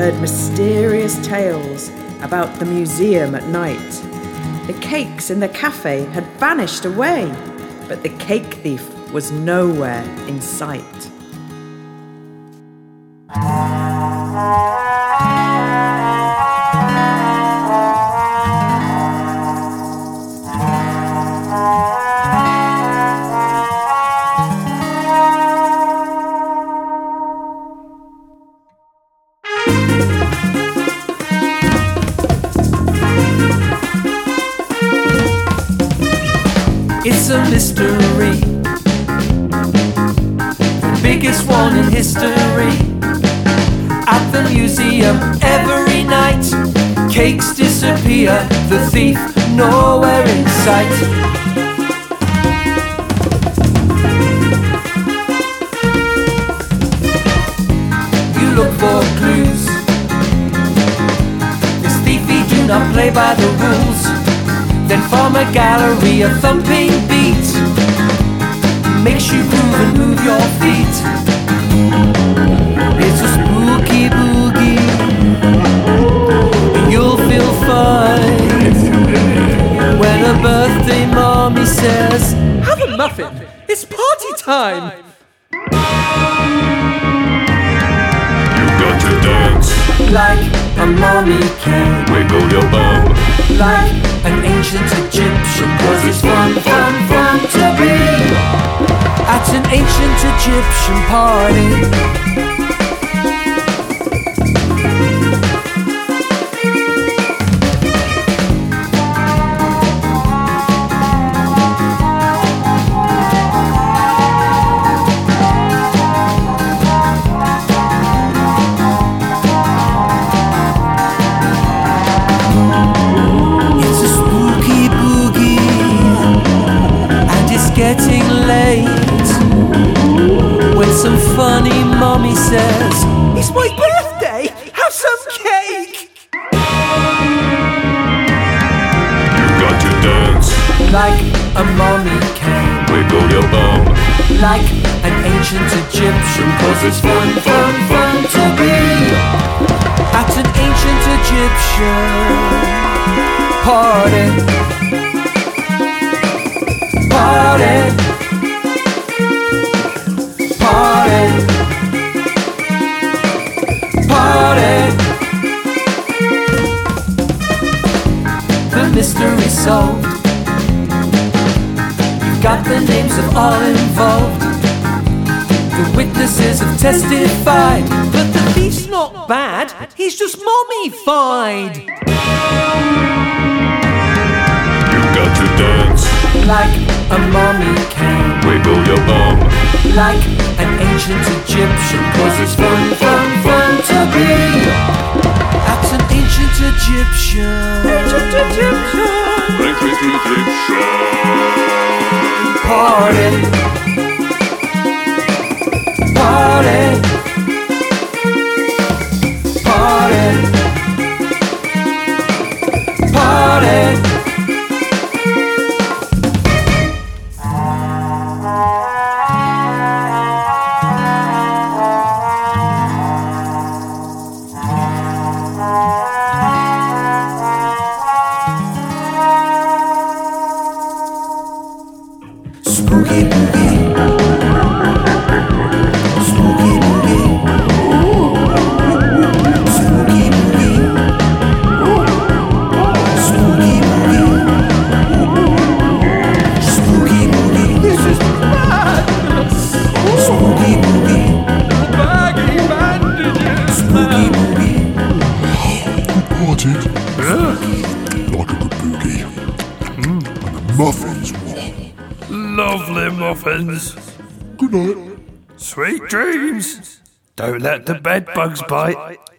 heard mysterious tales about the museum at night. The cakes in the cafe had vanished away, but the cake thief was nowhere in sight. It's a mystery, the biggest one in history. At the museum every night, cakes disappear, the thief nowhere in sight. You look for clues, this thiefy do not play by the rules. Then from a gallery a thumping beat makes you groove and move your feet. It's a spooky boogie, and you'll feel fine when a birthday mommy says, "Have a muffin, it's party time." You got to dance like a mommy can, wiggle your bum like an ancient Egyptian, 'cause it's fun, fun, fun to be at an ancient Egyptian party. Getting late when some funny mommy says, "It's my birthday, have some cake." You got to dance like a mommy can, wiggle your bum like an ancient Egyptian, 'cause it's fun, fun, fun to be at an ancient Egyptian party. Party, party, party. The mystery solved. You've got the names of all involved. The witnesses have testified, but the thief's not bad, he's just mummified. You got to dance like a mommy can, wiggle your bum like an ancient Egyptian, 'cause it's fun, fun, fun to be at an ancient Egyptian party. Party, party, party. Spooky boogie, spooky boogie, spooky boogie, spooky boogie, spooky boogie. This is madness. Spooky boogie, baggy bandages, spooky boogie. Party. Like a good boogie. And the muffins were. lovely muffins. Good night. Sweet dreams. Don't let the bed bugs bite.